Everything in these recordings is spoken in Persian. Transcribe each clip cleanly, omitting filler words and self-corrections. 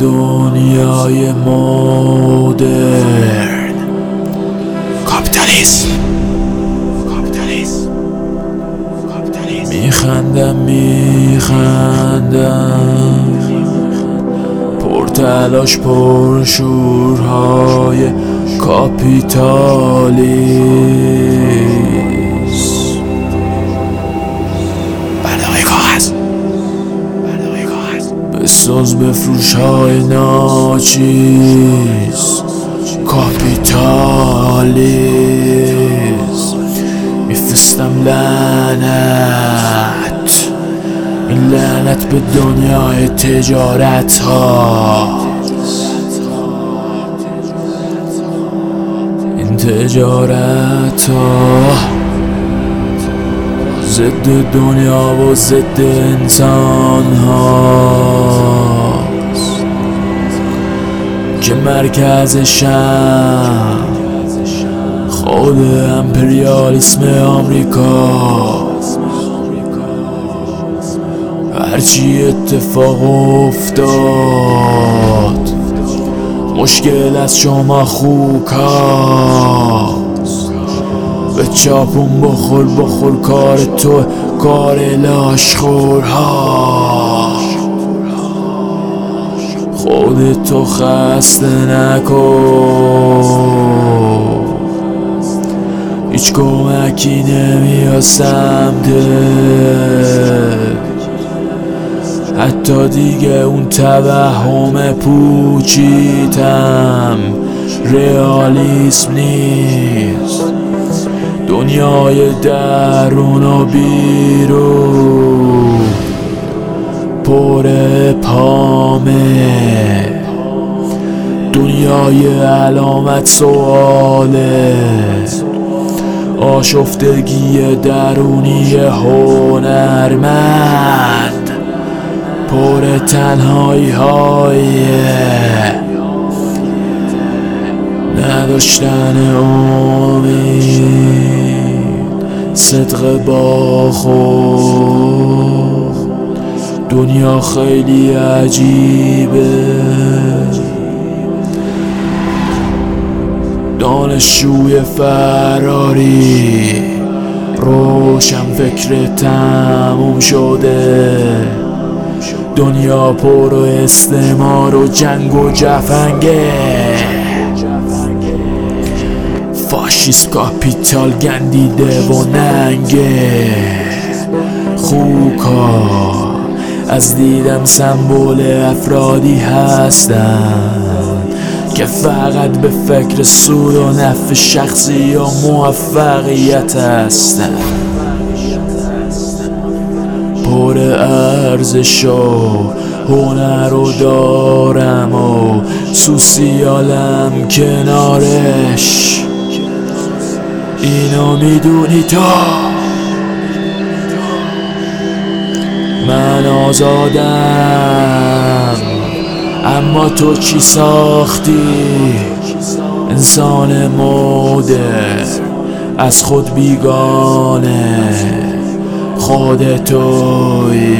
دنیای مدرن. کاپیتالیسم میخندم پرتلاش پرشورهای کاپیتالیسم. برده‌های کاغذ بساز بفروش های ناچیز. کاپیتالیسم میفرستم لعنت، این لعنت به دنیای تجارت ها. این تجارت ها ضد دنیا و ضد انسان هاست که مرکزشم خود امپریالیسم آمریکا. هرچی اتفاق افتاد مشکل از شما خوکاست. به چاپون بخور کار تو، کار لاشخورها. خودتو خسته نکن، هیچ کمکی نمیاد سمتت. حتی دیگه اون توهم پوچیتم رئالیسم نیست. دنیای درون و بیرون پر پامه. دنیای علامت سواله، آشفتگی درونی هنرمند پر تنهایی های نداشتن امید، صدق با خود. دنیا خیلی عجیبه، دانشجوی فراری روشن فکر تموم شده. دنیا پر و استعمار و جنگ و جفنگه، فاشیست کاپیتال گندیده و ننگه. خوکا از دیدم سمبل افرادی هستن که فقط به فکر سود و نفع شخصی و موفقیت هستن. پر ارزش و هنر رو دارم و سوسیالم کنارش. اینو میدونی تو؟ من آزادم، اما تو چی ساختی؟ انسان مدرن از خود بیگانه، خودتویی.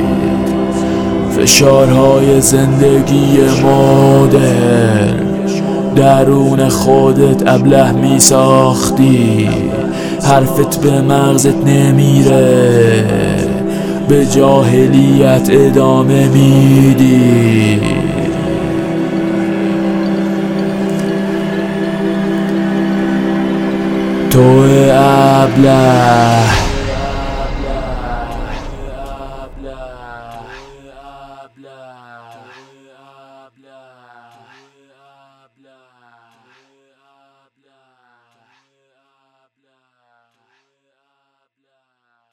فشارهای زندگی مدرن درون خودت ابله می ساختی. حرفت به مغزت نمیره، به جاهلیت ادامه میدی. تو ابله